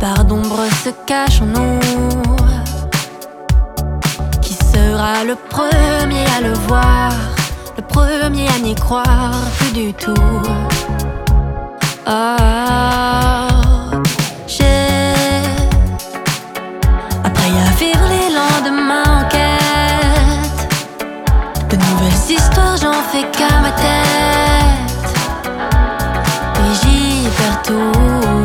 part d'ombre se cache en nous. Qui sera le premier à le voir, le premier à n'y croire plus du tout? Après à vivre les lendemains en quête de nouvelles histoires, j'en fais qu'à ma tête et j'y perds tout.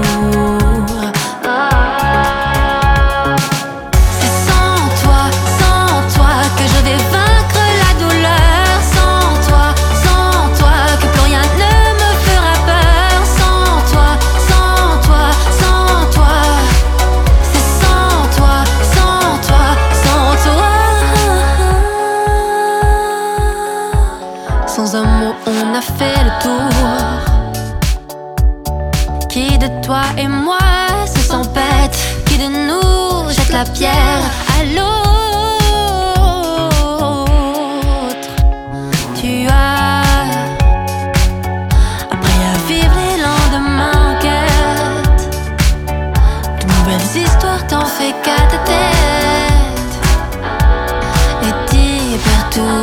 C'est sans toi que je vais vaincre la douleur. Sans toi que plus rien ne me fera peur. Sans toi, c'est sans toi. Sans un mot on a fait le tour. Qui de toi et moi se s'empête? Qui de nous jette la pierre à l'autre? Tu as, après à vivre les lendemains en quête de nouvelles histoires, t'en fais qu'à ta tête et t'y perds tout.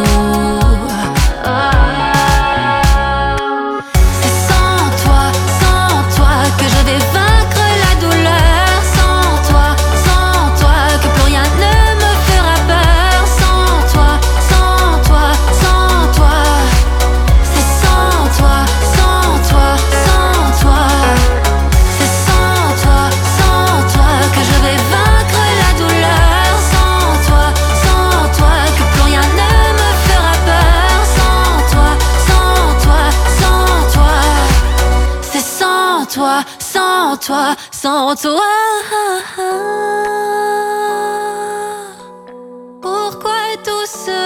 Sans toi, pourquoi tout ce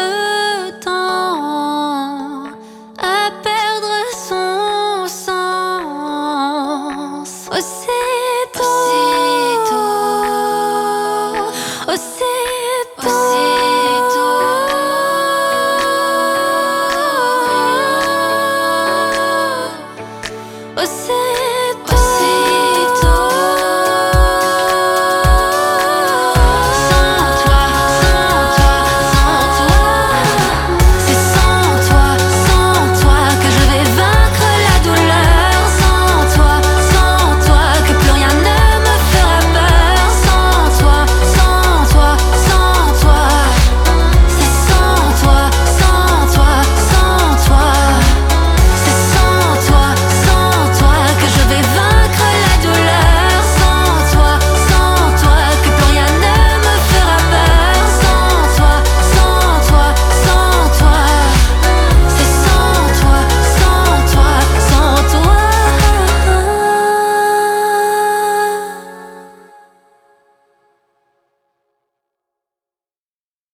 temps à perdre son sens? Aussitôt